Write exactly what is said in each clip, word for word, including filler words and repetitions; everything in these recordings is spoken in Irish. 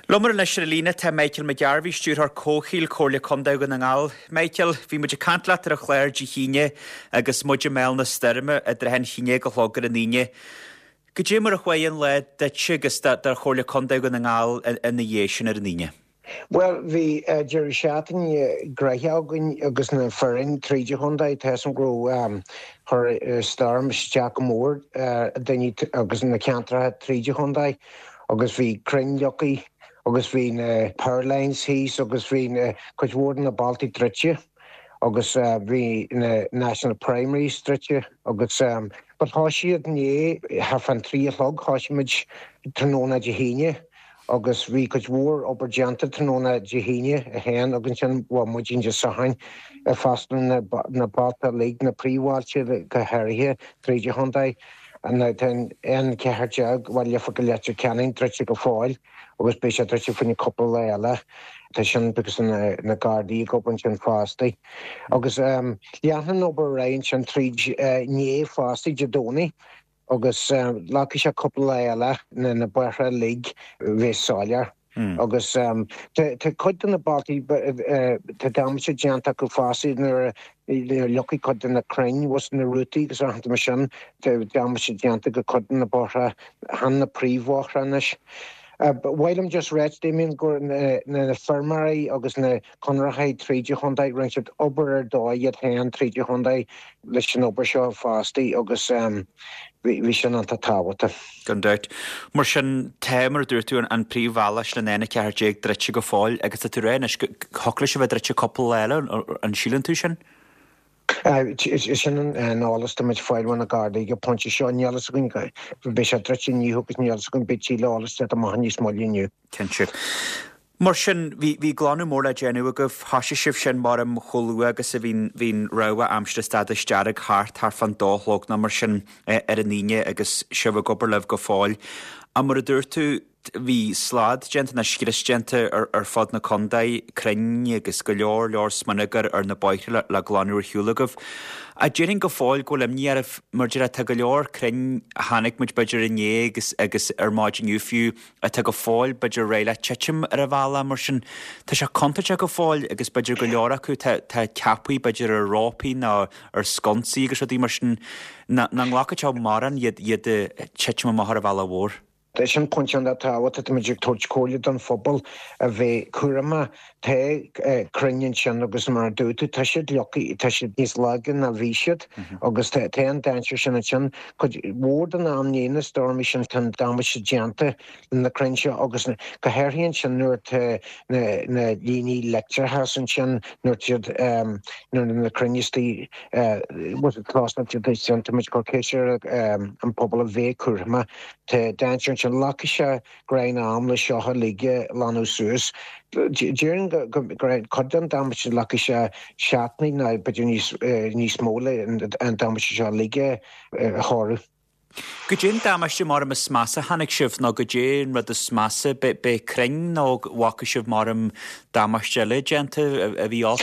Lumar na Shrelina te Michael McGarvey stúr ar cóchíl cóirla condagan an ngáil. Michael, bhí muidir cantla ar a chléir de híine agus muidir mell na styrme a drehan híine go hlógar an níine. Go dé mar a chwain le de tugus dar chóirla condagan an ngáil in na dhéisian ar an níine. Well, vi uh, Jerry Shatton uh, Greyhound agus na Ferrin three Hyundai Tesson grow um her uh, Storm Jack Moore uh, then agus na Cantra three Hyundai agus vi Cring Lucky agus vi na Powerlines He's agus vi na Coachwarden na Baltic Tritche agus uh, vi na National Primary Tritche agus um but hoshi at nie have an three log hoshimage Ternona Jehine agus vi could war over janta Ternona Jehine a hen agus chan wa mujin just sahain a fasten na na bata league na pre-watch ka harry three Hyundai and then en keharjag while you forget your canning tritche go foil agus besha tritche for a couple ela tashan because na na gardi go bunch and fasty agus um yahan over range and three nie fasty jadoni agus um lucky a couple ela in the Barra League Vesalia agus um to to cut in the body but uh to damage janta go fasty in the lucky cut in the crane was in the route because I had the machine to damage janta go cut in the Barra han the pre-walk ranish. Uh, but while I'm just read, Damien go in the infirmary, agus na Conrahai three Hyundai ranked over do yet hand three Hyundai listen over show fasty agus um we we should not tawata. Gundert. Mar sin témar dúirtú an príomhhealas na néna ceartéag dreite go fáil agus a tú réin is hochlis a bheith dreite couple eile an sílan tú sin? Sin an álas do muid fáil wana garda go ponti seo níalas gon go be se dreite níú agus níalas gon bití lálas a mahan níos máil níu. Kenship. Mar sin bhí gláánú mór le déanú a go hasise sibh sin mar am choú agus a bhín bhín rah amstra stad istearag háart tar fan dólóg na mar sin ar a níine agus sibh gobar leh go fáil. A mar a dúirtú bhí slád gent na sciras gente ar ar fad na condaid crinne agus go leor leor smanagar ar na baithre le, le gláánúr hiúlagah. A djéring go fáil go lim ní ar mar djéir a tag go leor crinne hanig muid beidir a né agus agus ar máidin ufiú a tag go fáil beidir réile tchim ar a bhela mar sin tá se contaite go fáil agus beidir go leor acu tá ceapaí beidir ar rápaí ná ar sconsaí agus a dí mar sin na nglacha teo maran iad iad tchim a mahar a bhela bhór. There's some punch on that tower that the magic touch call you done football a ve kurama te crinnian chan agus mar do to tashid lucky tashid is lagan a vishit agus te ten dancer shan chan could ward an amnina stormy shan tan damage janta in the crincha agus ka herhian chan nur te na na lini lecture house and chan nur um nur in the crinnisti uh was it class not to the center much caucasian um and pobble of ve kurama te dancer an lakisha grain am le shoha lige lanu sus during grain coddan damage lakisha shatni na but you need ni smole and and damage lige hor go jin damage mar am smasa hanig shif no go jin rad the smasa be be cring no wakishiv maram damage legend a vi ok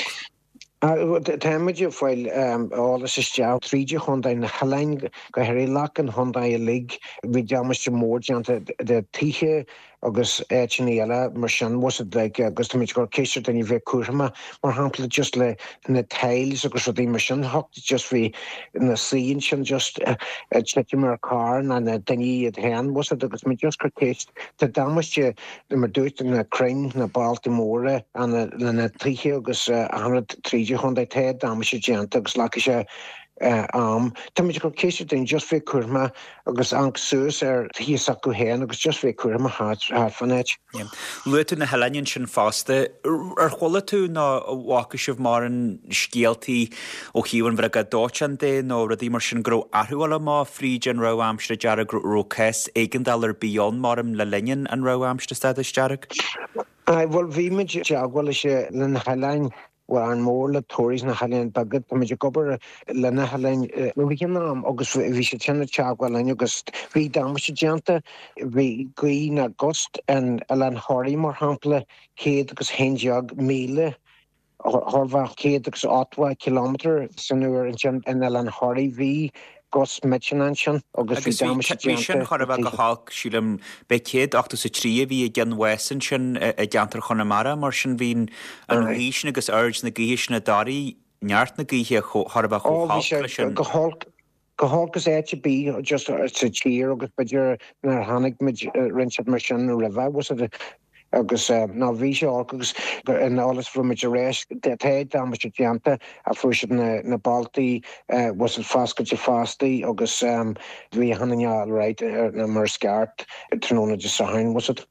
Uh, the damage of while um all this is job three Hyundai na Helen go Harry Lock and Hyundai League we damage more janta the tihe agus echniela marshan was it like agus to make case than you kurma more hample just le in the tails agus the machine hooked just we in the scene just a checker car and then you at hand was it agus me just case the damage the meduit in the crane na Baltimore and the tihe agus one hundred three Hyundai Ted damage janta agus lakisha Uh, um, Tamid go case in just fe kurma agus ank sus er hi saku hen agus just fe kurma hat hat fanech. Lutu na Helenian sin faste er cholle tú na wakishiv maran skeelti o hiwan vraga dochan de no radi mar sin gro arhuala ma free gen ro amstra jarag ro kes eigendallar beyond maram la lenyan and ro amstra stadish jarag. I will vi me jagwala she len Helen Well, and more the Tories na Helen Bagot, the magic cover, Lena Helen, we can um, August, we should send a child while in August, we damage Janta, we green a gust and Alan Horry more hample, Kate, because Henjog, Mile, Horva, Kate, because Ottawa kilometre, Senator and Alan Horry V. gos mitchan sin agus bhí sin chorah go hálk sílam be céad achtas sa trí bhí gan wesan sin a deantar chunamara mar sin bhín an líisna agus urge na gíis na darí neart na gíthe chorah cho go hálk Gohalgus éte bí just sa tír agus beidir nar hannig mid rinse mar sin rih was it agus ná bhí se agus an álas fu mid rééis déid dá deanta a fu na Baltaí was it fásca te fástaí agus bhí hananeáil réit na mar sceart tróna de sahain was it.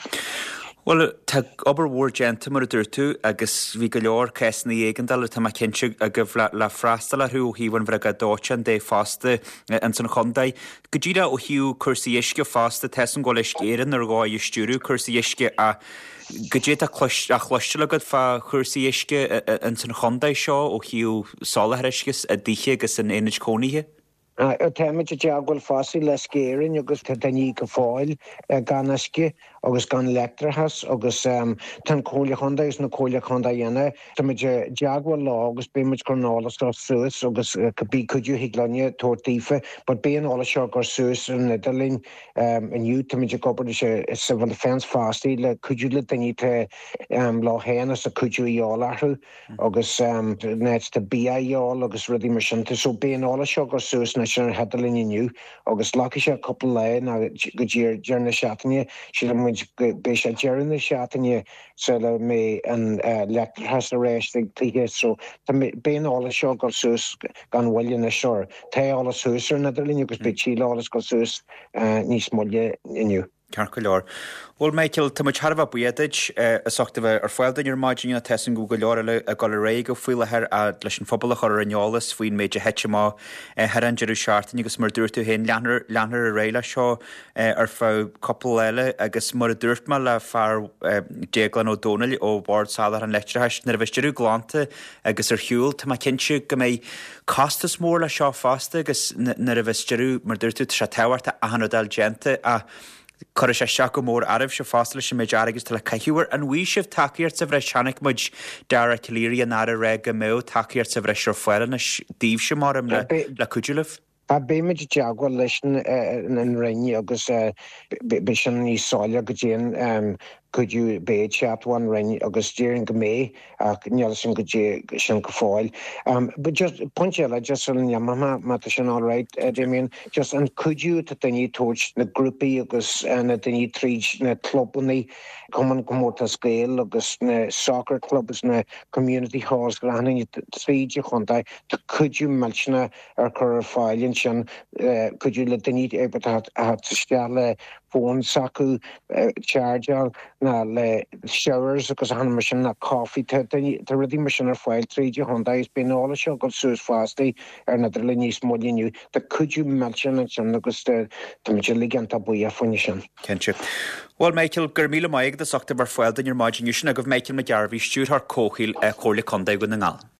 Well tá obair mhór genta mar a dúirtú agus bhí go leor ceisna éigandal tá cinse a go le freistal a thuú híhann bhre go dátean dé fásta an san chundaid. Go ddíra ó hiú cursaí isce fásta tesan go leis céan ar gáid stúrú cursaí isce a go dé a chluiste le go fá cursaí isce an san chundaid seo ó hiú sálathriscus a ddíche agus an éanaid cónaithe? Táimiid a deaghfuil fásaí le scéireann agus tá daní go fáil gan isce agus gan lectrachas agus tan cóla chunda is na cóla chunda dhéana Táimiid deaghfuil lá agus béimiid chunálas tá suas agus bí chuidú higlanne tóirtífa, bud béon ála seo gur suas an Nidalín aniu táimiid gobar se sa bhfuil fens fásaí le chuidú le daní lá héana sa chuidú íálathu agus net tá bí íál agus rudí mar sinnta so béon ála seo gur suas na sin hedalín aniu agus láci sé couple le na go ddír dearna seaataine si le muid bé sé dearna seaataine se le mé an lectrachas a rééis títhe so tá béon ála seo gur suas gan bhfuilin na seoir. Tá ála suasar na Nidalín agus bé tíálas gur suas níos molle aniu. Cear go leor. Bhil Michael tá muid Harbh buideid asachta bheith ar foiildain ar maidin tesan go go leor a go ré go fuiilethir a leis an fphobal chu anolalas faoin méid heitte má hear an dearú seaartain agus mar dúirtú hen leanar leanar a réile seo ar fá coppla eile agus mar a dúirt me le fear déaglan ó Dónail ó bhard sálar an leitretheis na bheith dearú glánta agus ar hiúil tá cinse go mé castas mór le seo fásta agus na a bheith dearú mar dúirtú se tehairta a hanadal genta a Cor sé seach go mór aribh se fásta sin méid agus le caiúir an bhí sibh takeíart sa bhreis seannic muid dar a tilíí an ara ré go mé takeíart sa bhreis ar foiile na díomh sem marm le le cuiúlah. A béimiid deaghfuil leis an rinne agus be sin níos sáile go dtéan could bé chathain ring agus dírin go mé ach neall sin go sin go fáil. Um, but just punchella just an yamama mat sin all right, uh, I mean just and could you that they torch na groupie agus and uh, they treach na club ni common comota scale agus na soccer clubs na community halls granning treach chuntai could you mention ar cur fáilin sin uh, could you let the need able to have to stelle phone saku uh, charger na le showers agus han machine na coffee te te ready machine ar file three Honda is been all a show got sus fasty ar na drille ní smolinu the could you mention it sin agus te te liganta buia funishin kenche Well Michael Gurmila Maig the October file in your margin you should have Michael McGarvey shoot her cohil a chole conde go na ngal